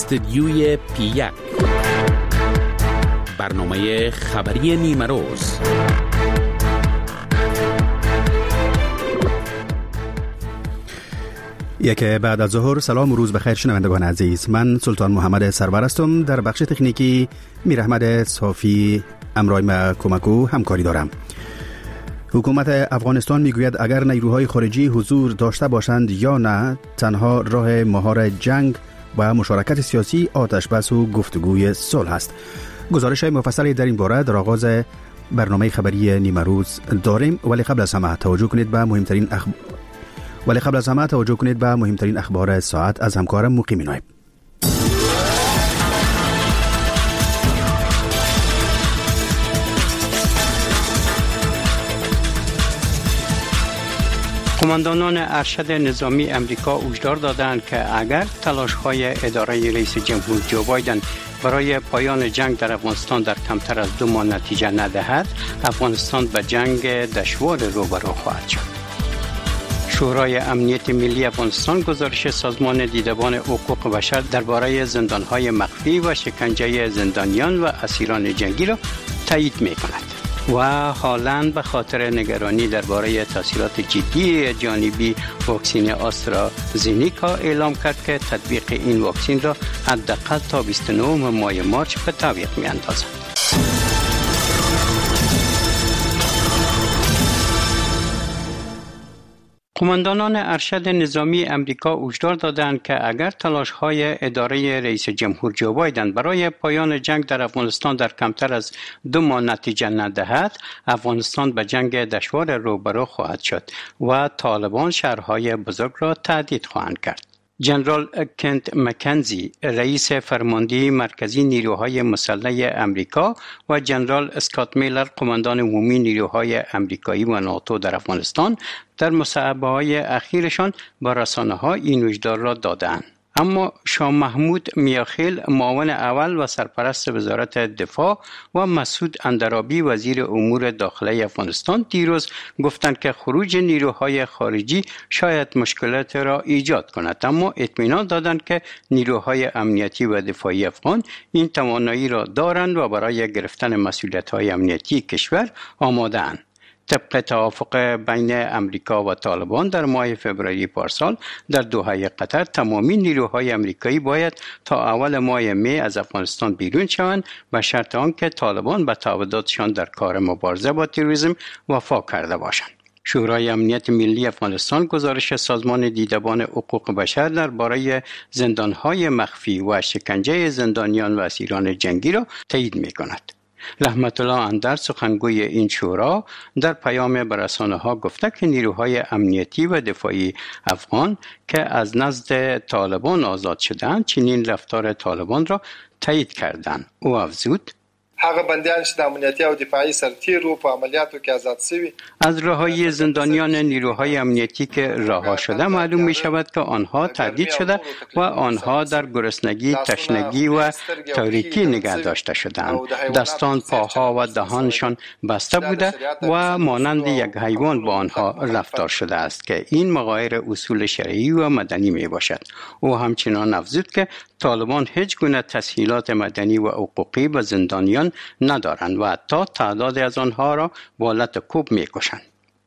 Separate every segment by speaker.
Speaker 1: استدیوی پی1 برنامه خبری نیمه روز.
Speaker 2: یک بعد از ظهر. سلام و روز بخیر شنوندگان عزیز. من سلطان محمد سرور هستم. در بخش تکنیکی میر احمد صافی امرای ما کمکو همکاری دارم. حکومت افغانستان میگوید اگر نیروهای خارجی حضور داشته باشند یا نه، تنها راه مهار جنگ و مشارکت سیاسی آتش بس و گفتگوی صلح است. گزارش مفصلی در این باره در آغاز برنامه خبری نیمه روز داریم، ولی قبل از همه توجه کنید به مهمترین اخبار ساعت از همکارم مقیم نایب.
Speaker 3: قماندانان ارشد نظامی امریکا هشدار دادند که اگر تلاش‌های اداره رئیس جمهور جو بایدن برای پایان جنگ در افغانستان در کمتر از 2 ماه نتیجه ندهد، افغانستان به جنگ دشوار روبرو خواهد شد. شورای امنیت ملی افغانستان گزارش سازمان دیدبان حقوق بشر درباره زندان‌های مخفی و شکنجه زندانیان و اسیران جنگی را تایید می‌کند. و حالاً به خاطر نگرانی درباره تاثیرات جدی جانبی واکسن آسترازینیکا اعلام کرد که تطبیق این واکسن را حداقل تا 29 ماه مارس به تعویق می‌اندازد. قماندانان ارشد نظامی امریکا هشدار دادند که اگر تلاش‌های اداره رئیس جمهور جو بایدن برای پایان جنگ در افغانستان در کمتر از 2 ماه نتیجه ندهد، افغانستان به جنگ دشوار روبرو خواهد شد و طالبان شهرهای بزرگ را تهدید خواهند کرد. جنرال کنت مکنزی، رئیس فرماندهی مرکزی نیروهای مسلح امریکا و جنرال اسکات میلر، قماندان عمومی نیروهای امریکایی و ناتو در افغانستان، در مصاحبه‌های اخیرشان با رسانه‌ها این هشدار را دادند. اما شاه محمود میاخیل، معاون اول و سرپرست وزارت دفاع، و مسعود اندرابی، وزیر امور داخلی افغانستان، دیروز گفتند که خروج نیروهای خارجی شاید مشکلات را ایجاد کند، اما اطمینان دادند که نیروهای امنیتی و دفاعی افغان این توانایی را دارند و برای گرفتن مسئولیت‌های امنیتی کشور آماده‌اند. طبق توافق بین امریکا و طالبان در ماه فوریه پارسال در دوحه قطر، تمامی نیروهای امریکایی باید تا اول ماه می از افغانستان بیرون شوند به شرط آنکه طالبان به تعهداتشان در کار مبارزه با تروریسم وفا کرده باشند. شورای امنیت ملی افغانستان گزارش سازمان دیدبان حقوق بشر درباره زندان‌های مخفی و شکنجه زندانیان و اسیران جنگی را تایید می‌کند. رحمت الله اندر، سخنگوی این شورا، در پیام به رسانه‌ها گفته که نیروهای امنیتی و دفاعی افغان که از نزد طالبان آزاد شدند چنین رفتار طالبان را تایید کردند. او افزود:
Speaker 4: هغه بندیان چې د امنیتي او دفاعي سرتیرو په عملیاتو کې آزاد شوي.
Speaker 3: از رهایی زندانیان نیروهای امنیتی که رها شده معلوم می شود که آنها تهدید شده و آنها در گرسنگی، تشنگی و تاریکی نگه داشته شدند. دستان، پاها و دهانشان بسته بوده و مانند یک حیوان با آنها رفتار شده است که این مغایر اصول شرعی و مدنی می باشد. او همچنان افزود که طالبان هیچ گونه تسهیلات مدنی و حقوقی به زندانیان ندارند و حتی تعداد از آنها را با لط کوب می‌کشند.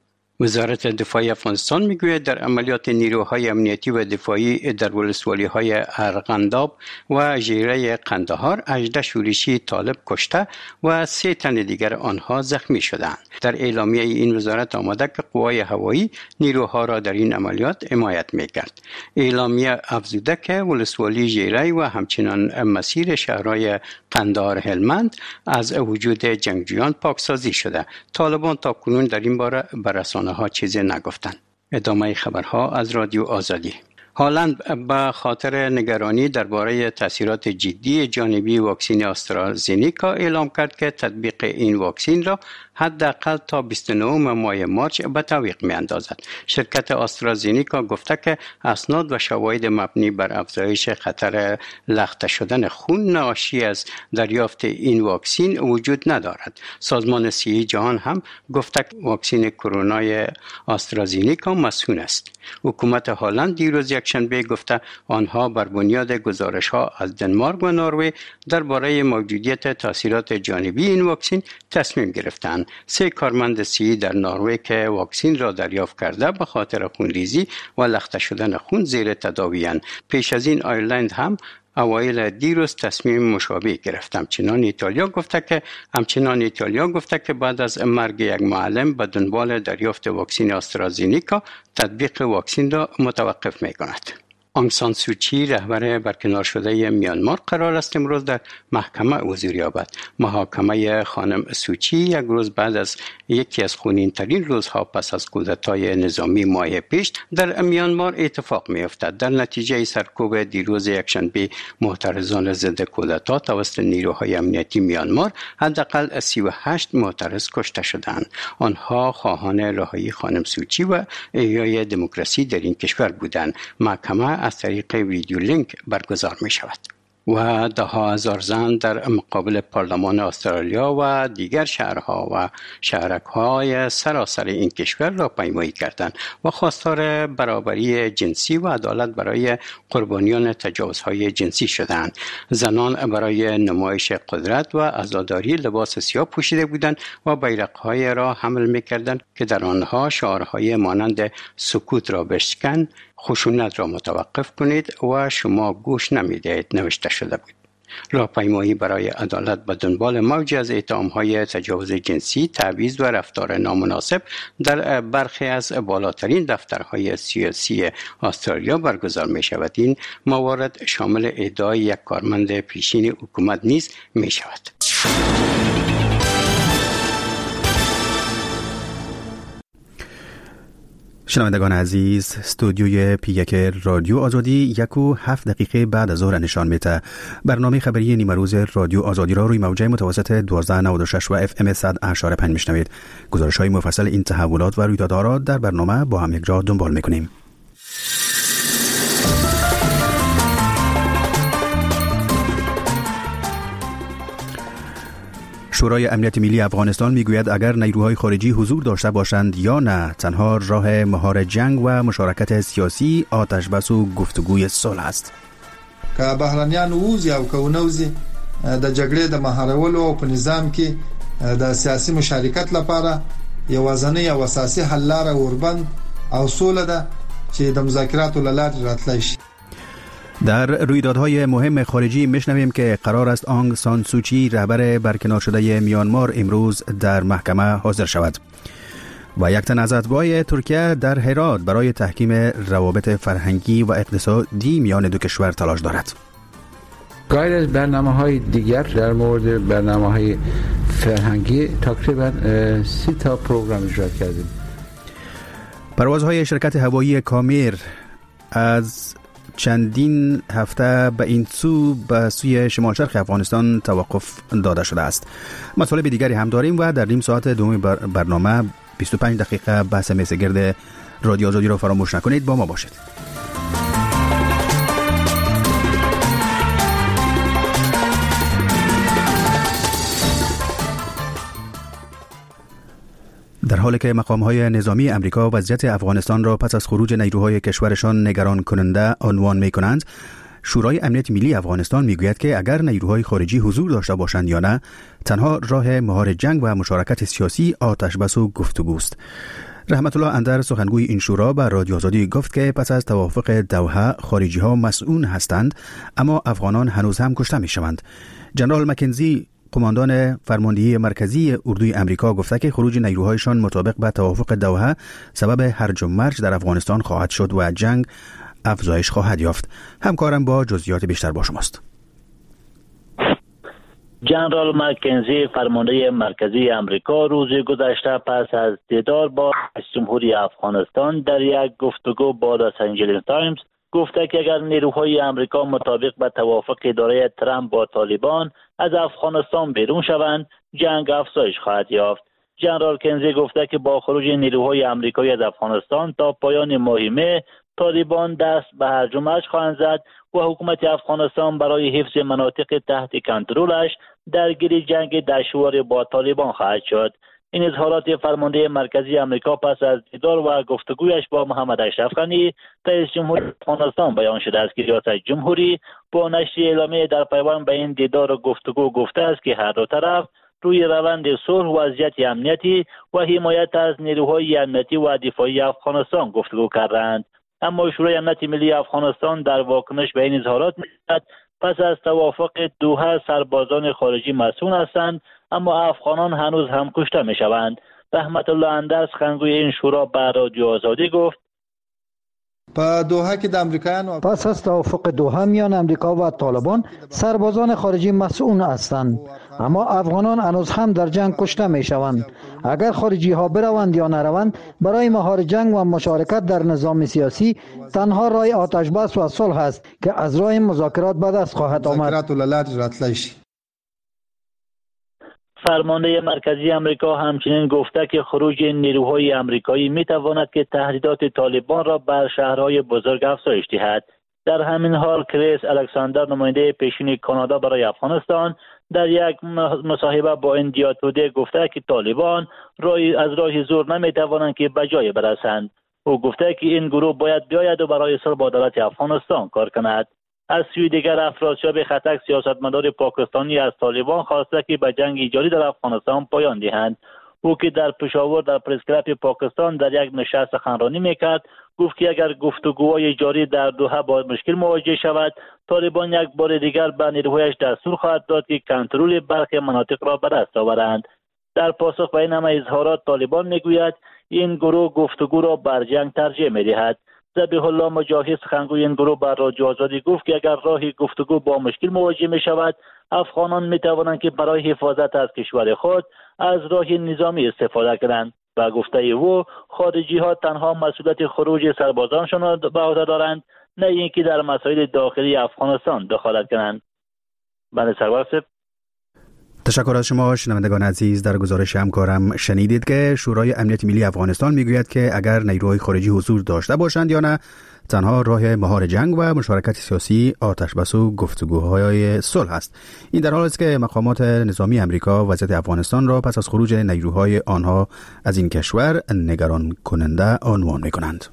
Speaker 3: وزارت دفاع افغانستان میگوید در عملیات نیروهای امنیتی و دفاعی در ولسوالی‌های ارغنداب و ژیره قندهار 18 شورشی طالب کشته و 3 تن دیگر آنها زخمی شدند. در اعلامیه این وزارت آمده که قوای هوایی نیروها را در این عملیات حمایت می‌کرد. اعلامیه افزوده که ولسوالی ژیره و همچنان مسیر شهرهای قندهار هلمند از وجود جنگجویان پاکسازی شده. طالبان تا کنون در این باره به رسانه‌ها چیزی نگفتند. ادامه خبرها از رادیو آزادی. هالند به خاطر نگرانی درباره تاثیرات جدی جانبی واکسن آسترازینیکا اعلام کرد که تطبیق این واکسن را حداقل تا 29 ماه مارچ به تعویق می‌اندازد. شرکت آسترازینیکا گفته که اسناد و شواهد مبنی بر افزایش خطر لخته شدن خون ناشی از دریافت این واکسن وجود ندارد. سازمان صحی جهان هم گفته که واکسن کرونا آسترازینیکا مسئول است. حکومت هلند دیروز یکشنبه گفته آنها بر بنیاد گزارش‌ها از دنمارک و نروژ درباره موجودیت تاثیرات جانبی این واکسن تصمیم گرفتند. 3 کارمند صحی در نروژ که واکسن را دریافت کرده به خاطر خونریزی و لخته شدن خون زیر تداوی‌اند. پیش از این آیرلند هم اوایل دیروز تصمیم مشابه گرفت. همچنان ایتالیا گفته که بعد از مرگ یک معلم به دنبال دریافت واکسن آسترازینیکا تطبیق واکسن را متوقف می‌کند. آنگ سان سوچی رهبر برکنار شده میانمار قرار است امروز در محکمه حضور یابد. محاکمه خانم سوچی یک روز بعد از یکی از خونین‌ترین روزها پس از کودتای نظامی ماه پیش در میانمار اتفاق می‌افتد. در نتیجه سرکوب دیروز یکشنبه معترضان ضد کودتا توسط نیروهای امنیتی میانمار حداقل 38 معترض کشته شدند. آنها خواهان رهایی خانم سوچی و احیای دموکراسی در این کشور بودند. محکمه از طریق ویدیو لینک برگزار می شود. و ده ها هزار زن در مقابل پارلمان استرالیا و دیگر شهرها و شهرک‌های سراسر این کشور را پیمایی کردند و خواستار برابری جنسی و عدالت برای قربانیان تجاوزهای جنسی شدند. زنان برای نمایش قدرت و عزاداری لباس سیاه پوشیده بودند و بیرق‌های را حمل می‌کردند که در آنها شعارهای مانند سکوت را بشکن، خشونت را متوقف کنید و شما گوش نمی‌دهید نوشته شده بود. راهپیمایی برای عدالت به دنبال موجی از اتهام‌های تجاوز جنسی، تبعیض و رفتار نامناسب در برخی از بالاترین دفترهای سیاسی استرالیا برگزار می‌شود. این موارد شامل ادعای یک کارمند پیشین حکومت نیز می‌شود.
Speaker 2: شنوندگان عزیز، استودیوی پی1 رادیو آزادی 1:07 بعد از ظهر نشان میده. برنامه خبری نیمه روز رادیو آزادی را روی موجه متوسط 1296 و FM 100.5 میشنوید. گزارش‌های مفصل این تحولات و رویدادها را در برنامه با هم یک جا دنبال میکنیم. شورای امنیت ملی افغانستان میگوید اگر نیروهای خارجی حضور داشته باشند یا نه، تنها راه مهار جنگ و مشارکت سیاسی آتش بس و گفتگوی صلح است.
Speaker 4: که بهرانیان ووزي او که ونوزي د جګړې د مهارولو او په نظام کې د سیاسي مشارکت لپاره یوازنۍ او اساسي حل لاره اوربند او سوله ده چې د مذاکراتو له لارې راتلای شي.
Speaker 2: در رویدادهای مهم خارجی میشنویم که قرار است آنگ سان سوچی رهبر برکنار شده میانمار امروز در محکمه حاضر شود و یک تن از اتباع ترکیه در هرات برای تحکیم روابط فرهنگی و اقتصادی میان دو کشور تلاش دارد.
Speaker 5: غیر از برنامه‌های دیگر در مورد برنامه‌های فرهنگی تقریباً 30 تا پروگرام اجرا کردیم.
Speaker 2: پروازهای شرکت هوایی کامیر از چندین هفته به این سو به سوی شمال شرق افغانستان توقف داده شده است. مطالب دیگری هم داریم و در نیم ساعت دوم برنامه 25 دقیقه بحث میزگرد رادیو آزادی را فراموش نکنید، با ما باشید. در حالی که مقام‌های نظامی امریکا وضعیت افغانستان را پس از خروج نیروهای کشورشان نگران کننده عنوان می‌کنند، شورای امنیت ملی افغانستان میگوید که اگر نیروهای خارجی حضور داشته باشند یا نه، تنها راه مهار جنگ و مشارکت سیاسی آتش بس و گفتگوست. رحمت الله اندر سخنگوی این شورا به رادیو آزادی گفت که پس از توافق دوحه خارجی‌ها مسئول هستند، اما افغانان هنوز هم کشته می‌شوند. جنرال مکنزی قماندان فرماندهی مرکزی اردوی امریکا گفته که خروج نیروهایشان مطابق به توافق دوحه سبب هرج و مرج در افغانستان خواهد شد و جنگ افزایش خواهد یافت. همکارم با جزئیات بیشتر با شماست.
Speaker 6: جنرال مکنزی فرمانده مرکزی امریکا روز گذشته پس از دیدار با رئیس جمهوری افغانستان در یک گفتگو با لس آنجلس تایمز گفته که اگر نیروهای امریکا مطابق به توافق اداره ترامپ با طالبان از افغانستان بیرون شوند، جنگ افزایش خواهد یافت. ژنرال کنزی گفته که با خروج نیروهای آمریکایی از افغانستان تا پایان ماه مه طالبان دست به هرج و مرج خواهند زد و حکومت افغانستان برای حفظ مناطق تحت کنترلش درگیر جنگ دشوار با طالبان خواهد شد. این اظهارات فرمانده مرکزی آمریکا پس از دیدار و گفتگویش با محمد اشرف غنی رئیس جمهوری افغانستان بیان شده است که ریاست جمهوری با نشر اعلامیه در پیوند به این دیدار و گفتگو گفته است که هر دو طرف روی روند صلح، وضعیت امنیتی و حمایت از نیروهای امنیتی و دفاعی افغانستان گفتگو کردند. اما شورای امنیت ملی افغانستان در واکنش به این اظهارات می‌گوید پس از توافق دوحه سربازان خارجی مسئول هستند، اما افغانان هنوز هم کشته می‌شوند. رحمت الله اندرس خنگوی این شورا به رادیو آزادی گفت
Speaker 4: په دوحه کې د امریکایانو
Speaker 7: پس از توافق دوحه میان امریکا و طالبان سربازان خارجی مسئول هستند، اما افغانان هنوز هم در جنگ کشته میشوند. اگر خارجی ها بروند یا نروند، برای مهار جنگ و مشارکت در نظام سیاسی تنها راه آتش بس و صلح است که از راه مذاکرات به دست خواهد آمد.
Speaker 6: فرمانده مرکزی آمریکا همچنین گفته که خروج نیروهای آمریکایی میتواند که تهدیدات طالبان را بر شهرهای بزرگ افزایش دهد. در همین حال کریس الکساندر، نماینده پیشین کانادا برای افغانستان، در یک مصاحبه با اندیا تودی گفته که طالبان از راه زور نمیتوانند که به جای برسند. او گفته که این گروه باید بیاید و برای صلح با دولت افغانستان کار کند. از سوی دیگر افراسیاب خطک، سیاستمدار پاکستانی، از طالبان خواسته که به جنگ جاری در افغانستان پایان دهند. او که در پشاور در پرس کلاب پاکستان در یک نشست سخنرانی میکرد، گفت که اگر گفتگوهای جاری در دوحه با مشکل مواجه شود، طالبان یک بار دیگر به نیروهایش دستور خواهد داد که کنترل برخی مناطق را به دست آورند. در پاسخ به این همه اظهارات طالبان میگوید این گروه گفتگو را بر جنگ ترجیح میدهد. ذبیح الله مجاهد، سخنگوی این گروه بر رادیو آزادی گفت که اگر راه گفتگو با مشکل مواجه می شود، افغانان می توانند که برای حفاظت از کشور خود از راه نظامی استفاده کنند. و گفته او خارجی ها تنها مسئولیت خروج سربازانشان را به عهده دارند، نه اینکه در مسائل داخلی افغانستان دخالت کنند. بنده سرور صاحب،
Speaker 2: تشکر از شما. شنوندگان عزیز، در گزارش همکارم شنیدید که شورای امنیت ملی افغانستان میگوید که اگر نیروهای خارجی حضور داشته باشند یا نه، تنها راه مهار جنگ و مشارکت سیاسی آتش بس و گفتگوهای صلح است. این در حالی است که مقامات نظامی امریکا وضعیت افغانستان را پس از خروج نیروهای آنها از این کشور نگران کننده عنوان میکنند.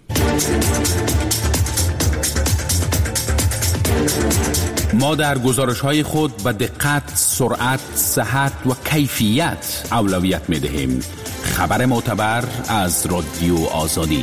Speaker 1: ما در گزارش‌های خود به دقت، سرعت، صحت و کیفیت اولویت می‌دهیم. خبر معتبر از رادیو آزادی.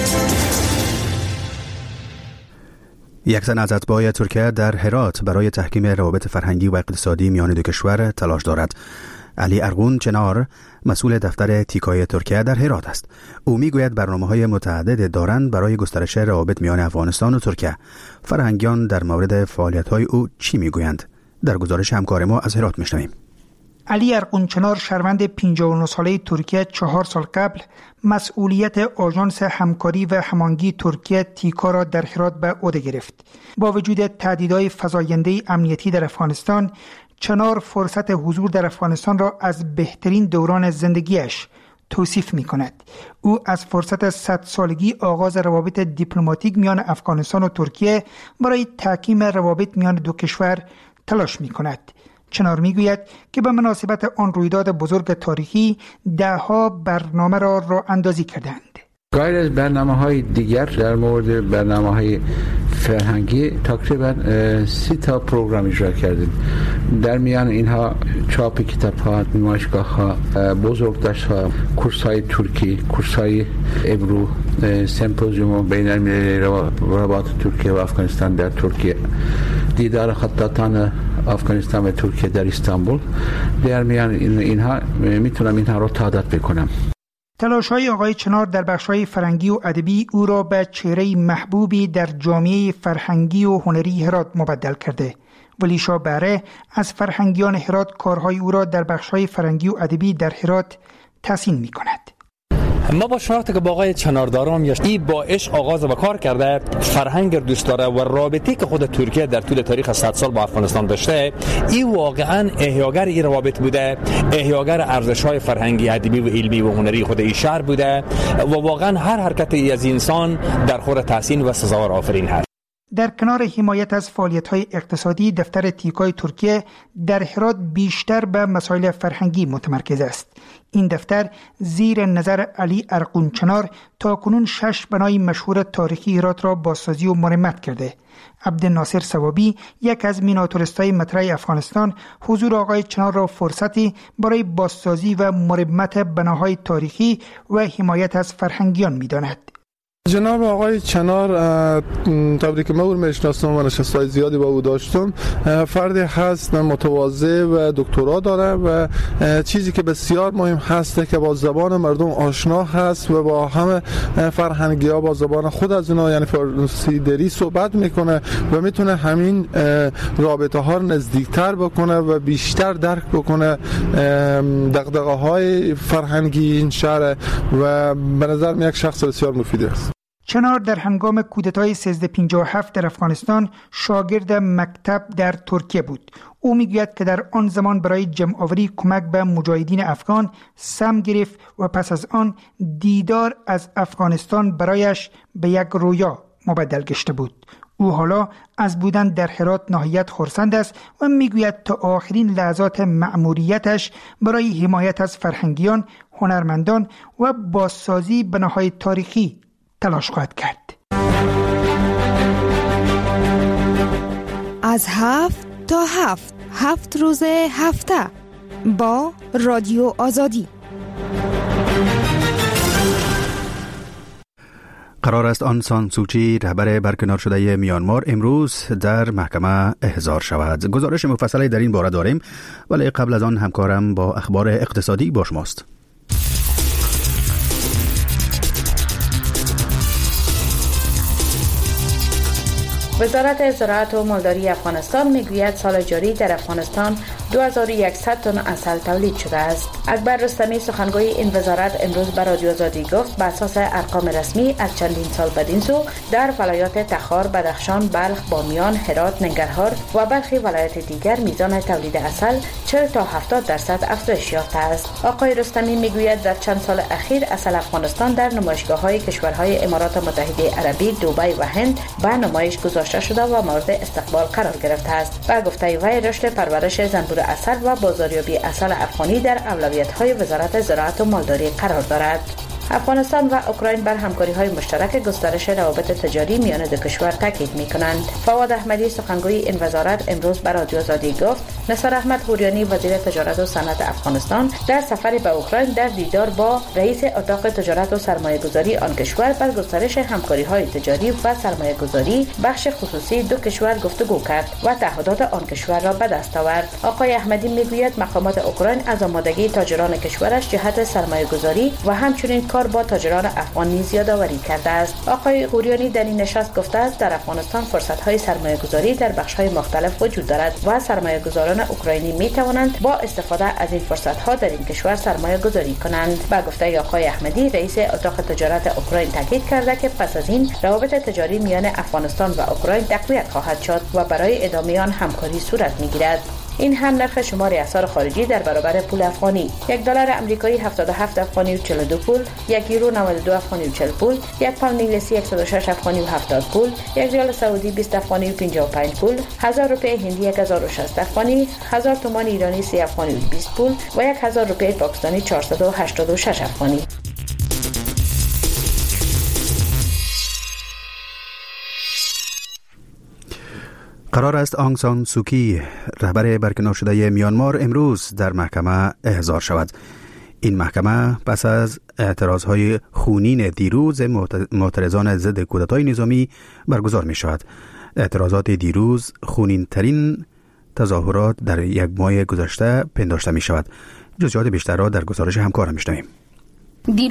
Speaker 2: یک تن از اتباع ترکیه در هرات برای تحکیم روابط فرهنگی و اقتصادی میان دو کشور تلاش دارد. علی ارغون چنار، مسئول دفتر تیکای ترکیه در هرات است. او میگوید برنامه‌های متعدد دارند برای گسترش روابط میان افغانستان و ترکیه. فرهنگیان در مورد فعالیت‌های او چی میگویند؟ در گزارش همکار ما از هرات میشنویم.
Speaker 8: علی ارغون چنار، شهروند 59 ساله ترکیه، 4 سال قبل مسئولیت آژانس همکاری و هماهنگی ترکیه تیکا را در هرات به عهده گرفت. با وجود تهدیدهای فزاینده امنیتی در افغانستان، چنار فرصت حضور در افغانستان را از بهترین دوران زندگیش توصیف می کند. او از فرصت 100 سالگی آغاز روابط دیپلماتیک میان افغانستان و ترکیه برای تحکیم روابط میان دو کشور تلاش می کند. چنار می گوید که به مناسبت آن رویداد بزرگ تاریخی دهها برنامه را راه اندازی کردند.
Speaker 5: غیر از برنامه‌های دیگر در مورد برنامه‌های فرهنگی تقریبا 30 تا پروگرام اجرا کردیم. در میان اینها چاپ کتاب‌ها، نمایشگاه‌ها، بزرگداشت‌ها، کورس‌های ترکی، کورس‌های ابرو، سمپوزیوم بین‌المللی روابط ترکیه و افغانستان در ترکیه، دیدار خطاطان افغانستان و ترکیه در استانبول. در میان اینها میتونم اینها رو تعداد بکنم.
Speaker 8: تلاش‌های آقای چنار در بخش‌های فرهنگی و ادبی او را به چهره محبوبی در جامعه فرهنگی و هنری هرات مبدل کرده. ولی شاه بهره از فرهنگیان هرات کارهای او را در بخش‌های فرهنگی و ادبی در هرات تحسین می‌کند.
Speaker 9: ما با شناختی که با آقای چنار دارم این با عشق آغاز و کار کرده، فرهنگ دوست داره و رابطه‌ای که خود ترکیه در طول تاریخ 100 سال با افغانستان داشته، این واقعا احیاگر این روابط بوده، احیاگر ارزش‌های فرهنگی، ادبی و علمی و هنری خود این شهر بوده و واقعا هر حرکتی از انسان در خور تحسین و سزاوار آفرین هست.
Speaker 8: در کنار حمایت از فعالیت‌های اقتصادی، دفتر تیکای ترکیه در هرات بیشتر به مسائل فرهنگی متمرکز است. این دفتر زیر نظر علی ارقونچنار تاکنون 6 بنای مشهور تاریخی هرات را بازسازی و مرمت کرده. عبدالناصر ثوابی، یک از میناتوریستای مطرح افغانستان، حضور آقای چنار را فرصتی برای بازسازی و مرمت بناهای تاریخی و حمایت از فرهنگیان می‌داند.
Speaker 10: جناب آقای چنار، طوری که من او میشناسم و نشستهای زیادی با او داشتم، فردی هست متواضع و دکترا داره و چیزی که بسیار مهم هست که با زبان مردم آشنا هست و با همه فرهنگی ها با زبان خود از اینا یعنی فارسی دری صحبت میکنه و میتونه همین رابطه ها رو نزدیکتر بکنه و بیشتر درک بکنه دغدغه های فرهنگی این شهر و به نظر من یک شخص بسیار مفید است.
Speaker 8: چنار در هنگام کودتای 1357 در افغانستان شاگرد مکتب در ترکیه بود. او میگوید که در آن زمان برای جمع‌آوری کمک به مجاهدین افغان سم گرفت و پس از آن دیدار از افغانستان برایش به یک رویا مبدل گشته بود. او حالا از بودن در هرات ناحیت خرسند است و میگوید تا آخرین لحظات مأموریتش برای حمایت از فرهنگیان، هنرمندان و بازسازی بناهای تاریخی تلاش خواهد کرد.
Speaker 11: از 7 تا 7 روز هفته با رادیو آزادی.
Speaker 2: قرار است آن سان سوچی رهبر برکنار شده میانمار امروز در محکمه احضار شود. گزارش مفصلی در این باره داریم، ولی قبل از آن همکارم با اخبار اقتصادی با شماست.
Speaker 12: وزارت زراعت و مالداری افغانستان میگوید سال جاری در افغانستان 2100 تن عسل تولید شده است. اکبر رستمی سخنگوی این وزارت امروز به رادیو آزادی گفت به اساس ارقام رسمی از چندین سال بدین سو در ولایات تخار، بدخشان، بلخ، بامیان، هرات، ننگرهار و برخی ولایات دیگر میزان تولید عسل 40 تا 70% افزایش یافته است. آقای رستمی میگوید در چند سال اخیر عسل افغانستان در نمایشگاه‌های کشورهای امارات متحده عربی، دبی و هند به نمایش گذاشته شده و مورد استقبال قرار گرفته است. با گفته وی رشد پرورش زنبور عسل و بازاریابی عسل افغانی در اولویت‌های وزارت زراعت و مالداری قرار دارد. افغانستان و اوکراین بر همکاری‌های مشترک گسترش روابط تجاری میان دو کشور تاکید می‌کنند. فواد احمدی سخنگوی این وزارت امروز به رادیو آزادی گفت نثار احمد حوریانی وزیر تجارت و صنعت افغانستان در سفر به اوکراین در دیدار با رئیس اتاق تجارت و سرمایه‌گذاری آن کشور بر گسترش همکاری‌های تجاری و سرمایه‌گذاری بخش خصوصی دو کشور گفتگو کرد و تعهدات آن کشور را به دست آورد. آقای احمدی میگوید مقامات اوکراین از آمادگی تاجران کشورش جهت سرمایه‌گذاری و همچنین کار با تاجران افغان نیز یادآوری کرده است. آقای حوریانی در این نشست گفته است در افغانستان فرصت‌های سرمایه‌گذاری در بخش‌های مختلف وجود دارد و سرمایه‌گذاران اوکراینی می‌توانند با استفاده از این فرصت‌ها در این کشور سرمایه‌گذاری کنند. با گفته آقای احمدی رئیس اتاق تجارت اوکراین تاکید کرده که پس از این روابط تجاری میان افغانستان و اوکراین تقویت خواهد شد و برای ادامه آن همکاری صورت می‌گیرد. این هم نرخ شمار اسعار خارجی در برابر پول افغانی: $1 آمریکایی 77 افغانی و 42 پول، $1 یورو 92 افغانی و 40 پول، $1 پوند انگلیسی 106 افغانی و 70 پول، $1 ریال سعودی 20 افغانی و 55 پول، 1000 روپیه هندی 1060 افغانی، 1000 تومان ایرانی 30 افغانی و 20 پول و 1000 روپیه پاکستانی 486 افغانی.
Speaker 2: قرار است آنگ سان سوکی رهبر برکنار شده میانمار امروز در محکمه احضار شود. این محکمه پس از اعتراضهای خونین دیروز معترضان ضد کودتای نظامی برگزار می شود. اعتراضات دیروز خونین ترین تظاهرات در یک ماه گذشته پنداشته می شود. جزئیات بیشتر را در گزارش همکارم می‌شنویم.
Speaker 13: دیروز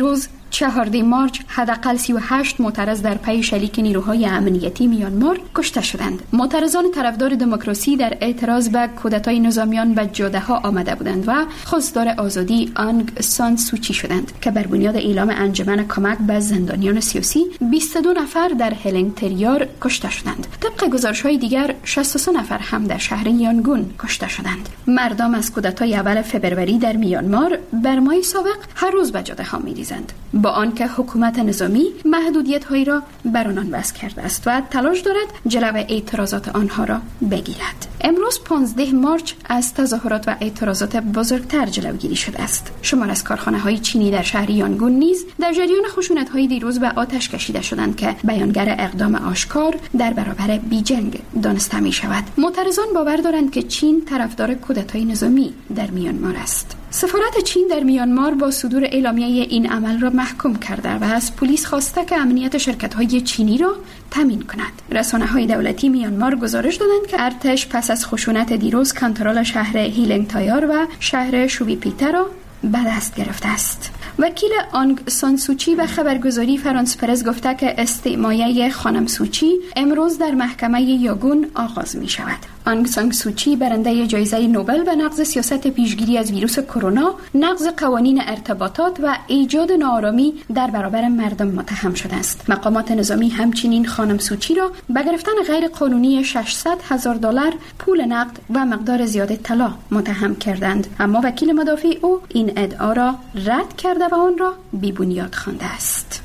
Speaker 13: 14 مارچ حداقل 38 معترض در پی شلیک نیروهای امنیتی میانمار کشته شدند. معترضان طرفدار دموکراسی در اعتراض به کودتای نظامیان به جاده‌ها آمده بودند و خواستار آزادی آنگ سان سوچی شدند که بر بنیاد اعلام انجمن کمک به زندانیان سیاسی 22 نفر در هلنگتریار کشته شدند. طبق گزارش‌های دیگر 63 نفر هم در شهر یانگون کشته شدند. مردم از کودتای اول فوریه در میانمار بر ماه سابق هر روز به جاده‌ها می‌ریزند، با آنکه حکومت نظامی محدودیت‌هایی را بر آنان وضع کرده است و تلاش دارد جلو اعتراضات آنها را بگیرد. امروز 15 مارچ از تظاهرات و اعتراضات بزرگتر جلوگیری شده است. شمار از کارخانه‌های چینی در شهر یانگون نیز در جریان خشونت‌های دیروز به آتش کشیده شدند که بیانگر اقدام آشکار در برابر بیجنگ دانسته می‌شود. معترضان باور دارند که چین طرفدار کودتای نظامی در میانمار است. سفارت چین در میانمار با صدور اعلامیه این عمل را محکوم کرده و از پلیس خواسته که امنیت شرکت‌های چینی را تامین کند. رسانه‌های دولتی میانمار گزارش دادند که ارتش پس از خشونت دیروز کنترل شهر هیلنگتایار و شهر شویپیته را به دست گرفته است. وکیل آنگ سان سوچی به خبرگزاری فرانس پرس گفته که استعمایه خانم سوچی امروز در محکمه یاگون آغاز می شود. آنگ سان سوچی برنده جایزه نوبل به نقض سیاست پیشگیری از ویروس کرونا، نقض قوانین ارتباطات و ایجاد ناآرامی در برابر مردم متهم شده است. مقامات نظامی همچنین خانم سوچی را به گرفتن غیر قانونی $600,000 پول نقد و مقدار زیاد طلا متهم کردند، اما وکیل مدافع او این ادعا را رد کرده و آن را بی بنیاد خوانده است.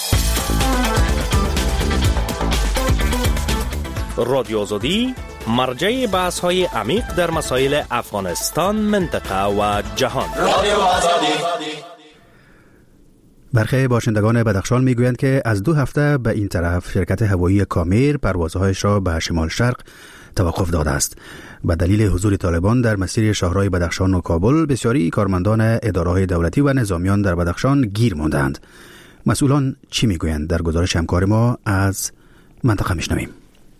Speaker 14: رادیو آزادی مرجع بحث های عمیق در مسائل افغانستان، منطقه و جهان.
Speaker 2: برخی باشندگان بدخشان میگویند که از 2 هفته به این طرف شرکت هوایی کامیر پروازهایش را به شمال شرق توقف داده است. به دلیل حضور طالبان در مسیر شاهراه بدخشان و کابل، بسیاری کارمندان اداره‌های دولتی و نظامیان در بدخشان گیر ماندند. مسئولان چی میگویند؟ در گزارش همکار ما از منطقه میشنویم.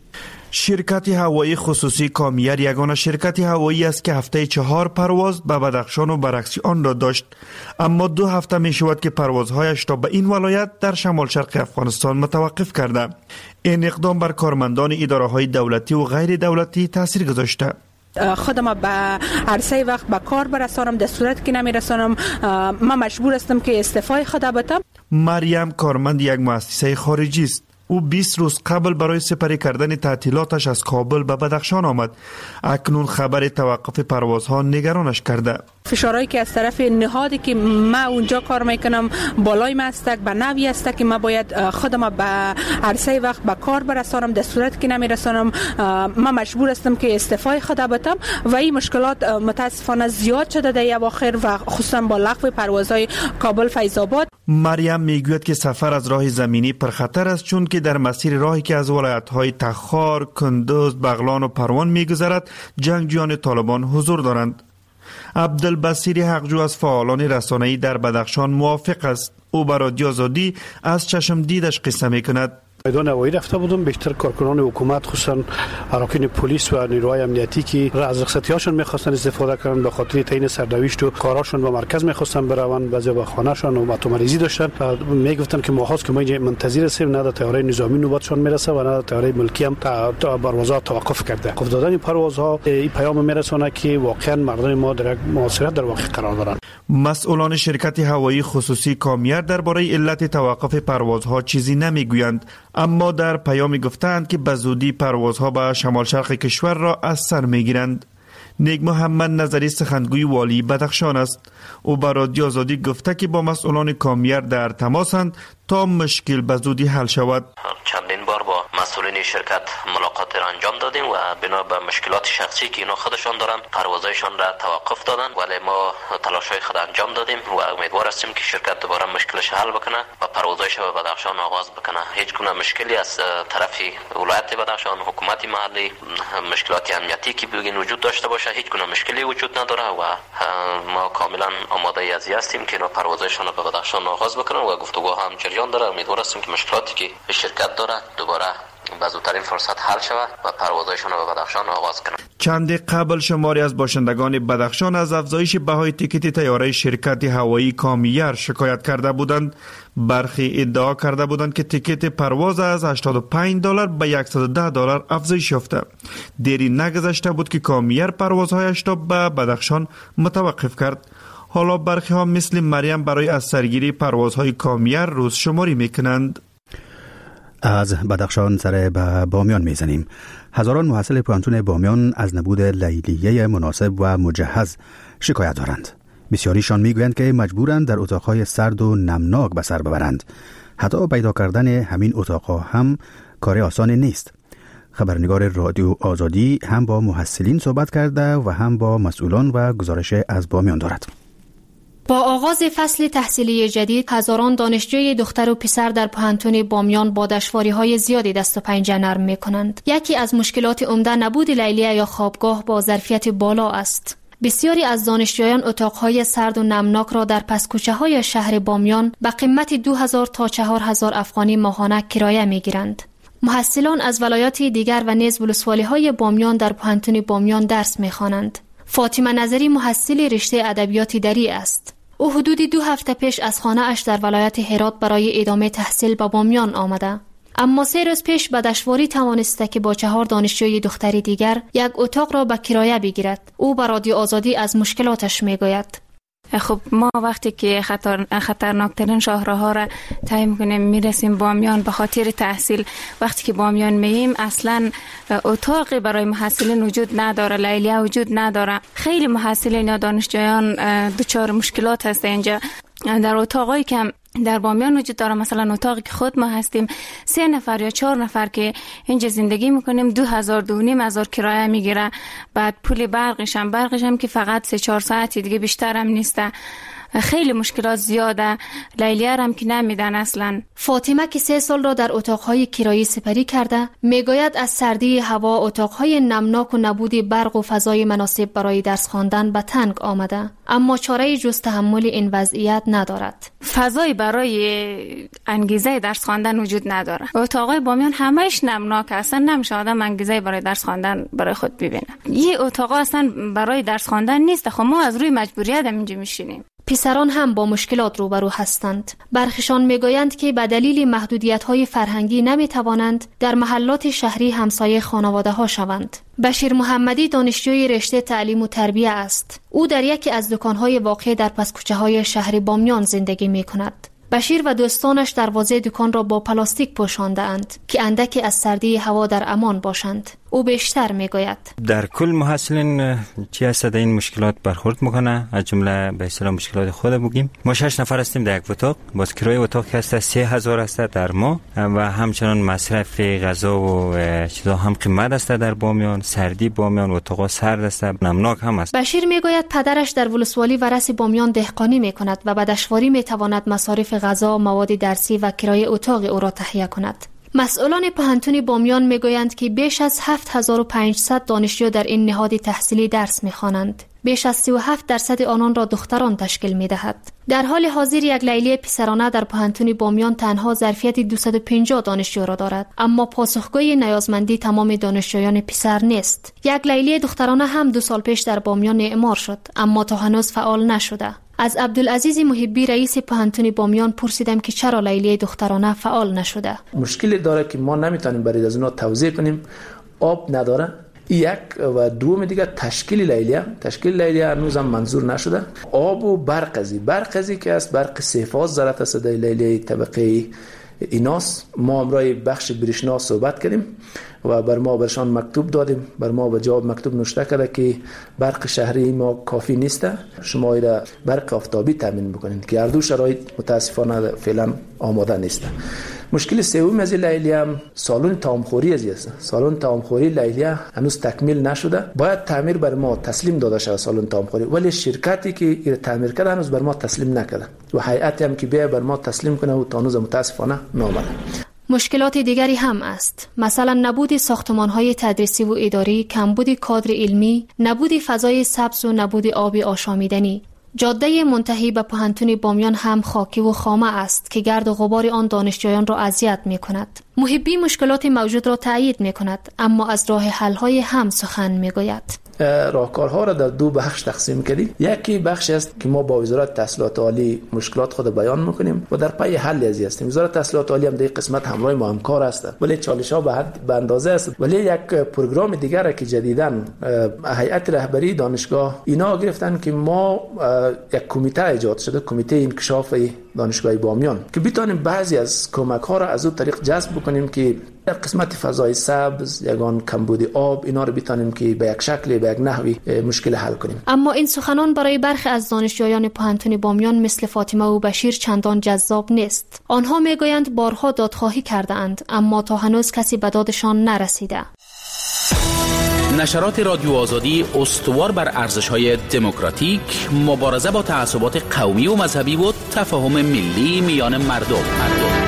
Speaker 15: شرکت هوایی خصوصی کامیر یگانه شرکت هوایی است که هفته 4 پرواز به بدخشان و برعکس آن را داشت، اما 2 هفته می شود که پروازهایش را به این ولایت در شمال شرق افغانستان متوقف کرده. این اقدام بر کارمندان اداره‌های دولتی و غیر دولتی تاثیر گذاشته.
Speaker 16: خودم به عرصه وقت به کار برسانم، در صورت که نمیرسانم من مجبور هستم که استعفای خود بدم.
Speaker 15: مریم کارمند یک مؤسسه خارجی است. او 20 روز قبل برای سپری کردن تعطیلاتش از کابل به بدخشان آمد. اکنون خبر توقف پروازها نگرانش کرده.
Speaker 16: فشارهایی که از طرف نهادی که من اونجا کار میکنم بالای من است، به نوی است که من باید خودم به عرصه وقت به کار برسانم، در صورت که نمیرسانم من مجبور هستم که استعفای خود بدم و این مشکلات متاسفانه زیاد شده در اواخر و خصوصا با لغو پروازهای کابل فیض آباد.
Speaker 15: مریم میگوید که سفر از راه زمینی پرخطر است، چون که در مسیر راهی که از ولایت‌های تخار، کندوز، بغلان و پروان میگذرد جنگجویان طالبان حضور دارند. عبدالبصیر حقجو از فعالان رسانه‌ای در بدخشان موافق است. او بر رادیو آزادی از چشم دیدش قصه میکند.
Speaker 17: میدان هوایی رفته بودم، بیشتر کارکنان حکومت خصوصا اراکین پلیس و نیروهای امنیتی که از رخصتیاشون میخواستن استفاده کنن به خاطر تعیین سرنوشت و کاراشون به مرکز میخواستن بروند، بعضی به خانه‌شون و مریضی داشتن و میگفتن که ماهاست که ما اینجا منتظر هستیم، نه طیاره نظامی نوبتشون میرسه و نه طیاره ملکی هم پروازها توقف کرده. وقف دادن این پروازها این پیام میرسونه که واقعا مردم ما در یک محاصره در واقع قرار دارن.
Speaker 15: مسئولان شرکت هوایی خصوصی کامیر درباره علت توقف پروازها چیزی نمیگویند، اما در پیامی گفتند که به زودی پروازها به شمال شرق کشور را از سر میگیرند. نیک محمد نظری سخنگوی والی بدخشان است. او به رادیو آزادی گفته که با مسئولان کامیر در تماسند تا مشکل به زودی حل شود.
Speaker 18: چندین بار با مسئولین شرکت ملاقات را انجام دادیم و بنا به مشکلات شخصی که اینا خودشان دارن پروازایشان را توقف دادن، ولی ما تلاش‌های خود انجام دادیم و امیدوار هستیم که شرکت دوباره مشکلش حل بکنه و پروازایش به بدخشان آغاز بکنه. هیچ گونه مشکلی از طرف ولایت بدخشان، حکومت محلی، مشکلات امنیتی که بگین وجود داشته باشه هیچ گونه مشکلی وجود نداره و ما کاملا آماده ای هستیم که اینا پروازایشان را به بدخشان آغاز بکنن و گفتگو هم جریان داره. امیدوار هستیم که مشکلاتی که شرکت داره دوباره به زودترین فرصت حل شود و پروازهایشان را به بدخشان آغاز کنند.
Speaker 15: چند قبل شماری از باشندگان بدخشان از افزایش بهای تیکت طیاره شرکت هوایی کامیر شکایت کرده بودند. برخی ادعا کرده بودند که تیکت پرواز از $85 به $110 افزایش یافته. دیری نگذشته بود که کامیر پروازهایش را به بدخشان متوقف کرد. حالا برخی ها مثل مریم برای از سرگیری پروازهای کامیر روز شماری میکنند.
Speaker 2: از بدخشان سر به بامیان میزنیم. هزاران محصل پوهنتون بامیان از نبود لیلیه مناسب و مجهز شکایت دارند. بسیاریشان میگویند که مجبورند در اتاقهای سرد و نمناک به سر ببرند. حتی پیدا کردن همین اتاقها هم کار آسان نیست. خبرنگار رادیو آزادی هم با محصلین صحبت کرده و هم با مسئولان و گزارش از بامیان دارد.
Speaker 19: با آغاز فصل تحصیلی جدید، هزاران دانشجوی دختر و پسر در پوهنتون بامیان با دشواری‌های زیادی دست و پنجه نرم می‌کنند. یکی از مشکلات عمده نبود لیلیه یا خوابگاه با ظرفیت بالا است. بسیاری از دانشجویان اتاقهای سرد و نمناک را در پس‌کوچه‌های شهر بامیان به قیمت 2000 تا 4000 افغانی ماهانه کرایه می‌گیرند. محصلان از ولایات دیگر و نیز ولسوالی‌های بامیان در پوهنتون بامیان درس می‌خوانند. فاطمه نظری محصل رشته ادبیات دری است. او حدود 2 هفته پیش از خانه اش در ولایت هرات برای ادامه تحصیل به بامیان آمده. اما 3 روز پیش به دشواری توانسته که با 4 دانشجوی دختری دیگر یک اتاق را به کرایه بگیرد. او به رادیو آزادی از مشکلاتش میگوید.
Speaker 20: خب ما وقتی که خطرناکترین شاهراها را طی می‌کنیم میرسیم بامیان به خاطر تحصیل، وقتی که بامیان مییم اصلا اتاقی برای محصلین وجود نداره، لیلیه وجود نداره. خیلی محصلین یا دانشجویان دچار مشکلات هست اینجا. در اتاقایی که در بامیان وجود داره، مثلا اتاقی که خود ما هستیم 3 نفر یا 4 نفر که اینجا زندگی میکنیم 2000-2500 کرایه میگیره. بعد پول برقش هم که فقط 3-4 ساعتی دیگه بیشتر هم نیسته. خیلی مشکلات زیاده. لیلیه هم که نمیدن اصلا.
Speaker 19: فاطمه که 3 سال را در اتاقهای کرایی سپری کرده میگوید از سردی هوا، اتاقهای نمناک و نبود برق و فضای مناسب برای درس خواندن به تنگ آمده، اما چاره جز تحمل این وضعیت ندارد.
Speaker 20: فضای برای انگیزه درس خواندن وجود نداره. اتاقای بامیان همهش نمناک هستن، نمیشه آدم انگیزه برای درس خواندن برای خود ببینه. یه اتاق اصلا برای درس خواندن نیست. خب ما از روی مجبوریت اینجا میشینیم.
Speaker 19: پسران هم با مشکلات روبرو هستند. برخیشان میگویند که به دلیل محدودیت‌های فرهنگی نمیتوانند در محلات شهری همسایه خانواده ها شوند. بشیر محمدی دانشجوی رشته تعلیم و تربیه است. او در یکی از دکان‌های واقع در پس‌کوچه‌های شهر بامیان زندگی می‌کند. بشیر و دوستانش دروازه دکان را با پلاستیک پوشانده اند که اندکی از سردی هوا در امان باشند. او بیشتر میگوید
Speaker 21: در کل محصلین چی هست در این مشکلات برخورد میکنه. از جمله به اصطلاح مشکلات خود بگیم. ما 6 نفر هستیم در یک اتاق. باز کرایه اتاق که هست 3000 است در ماه و همچنان مصرف غذا و چیزا هم قیمت است در بامیان. سردی بامیان اتاق سرد است، نمناک هم است.
Speaker 19: بشیر میگوید پدرش در ولسوالی ورث بامیان دهقانی میکند و به دشواری میتواند مصارف غذا، مواد درسی و کرایه اتاق او را تهیه کند. مسئولان پوهنتون بامیان میگویند که بیش از 7500 دانشجو در این نهاد تحصیلی درس میخوانند. بیش از 37% آنان را دختران تشکیل میدهد. در حال حاضر یک لیلیه پسرانه در پوهنتون بامیان تنها ظرفیت 250 دانشجو را دارد، اما پاسخگوی نیازمندی تمام دانشجویان پسر نیست. یک لیلیه دخترانه هم 2 سال پیش در بامیان اعمار شد، اما تا هنوز فعال نشده. از عبدالعزیز محبی رئیس پوهنتون بامیان پرسیدم که چرا لیلیه دخترانه فعال نشده.
Speaker 22: مشکلی داره که ما نمیتونیم برای از اونها توضیح کنیم. آب نداره. یک و دوم دیگه تشکیل لیلیه هنوز هم منظور نشده. آب و برق که است، برق 3 فاز ضرورت است در لیلیه طبقه ایناس. ما امروز بخش برشنا صحبت کردیم و برشان مکتوب دادیم. بر ما به جواب مکتوب نوشته کرده که برق شهری ما کافی نیست، شما ایره برق آفتابی تامین بکنید که هر دو شرایط متاسفانه فعلا آماده نیست. مشکل سوم از لیلیه هم سالن طعامخوری است. سالن طعامخوری لیلیه هنوز تکمیل نشده. باید تعمیر بر ما تسلیم داده شود سالن طعامخوری، ولی شرکتی که این تعمیر کرده هنوز بر ما تسلیم نکرده و هیئتی هم که بیا بر ما تسلیم کنه و تا هنوز متاسفانه نامده.
Speaker 19: مشکلات دیگری هم است. مثلا نبود ساختمان‌های تدریسی و اداری، کمبود کادر علمی، نبود فضای سبز و نبود آب آشامیدنی. جاده منتهی به پوهنتون بامیان هم خاکی و خامه است که گرد و غبار آن دانشجویان را اذیت می‌کند. محبی مشکلات موجود را تایید می‌کند، اما از راه حل‌های هم سخن می‌گوید.
Speaker 22: راهکارها را در دو بخش تقسیم کردیم. یکی بخش است که ما با وزارت تحصیلات عالی مشکلات خود بیان میکنیم و در پی حل ازی هستیم. وزارت تحصیلات عالی هم در قسمت همراه ما همکار است، ولی چالش‌ها به اندازه است. ولی یک پروگرام دیگر که جدیداً هیئت رهبری دانشگاه اینا گرفتن که ما یک کمیته ایجاد شده، کمیته انکشاف دانشگاه بامیان، که بتونیم بعضی از کمک‌ها را از اون طریق جذب بکنیم که در قسمت فضای سبز، یگان کمبود آب، اینا رو بتونیم که به یک شکل، به یک نحوی مشکل حل کنیم.
Speaker 19: اما این سخنان برای برخی از دانشجویان پوهنتون بامیان مثل فاطمه و بشیر چندان جذاب نیست. آنها میگویند بارها دادخواهی کرده اند، اما تا هنوز کسی به دادشان نرسیده.
Speaker 1: نشرات رادیو آزادی استوار بر ارزش‌های دموکراتیک، مبارزه با تعصبات قومی و مذهبی و تفاهم ملی میان مردم.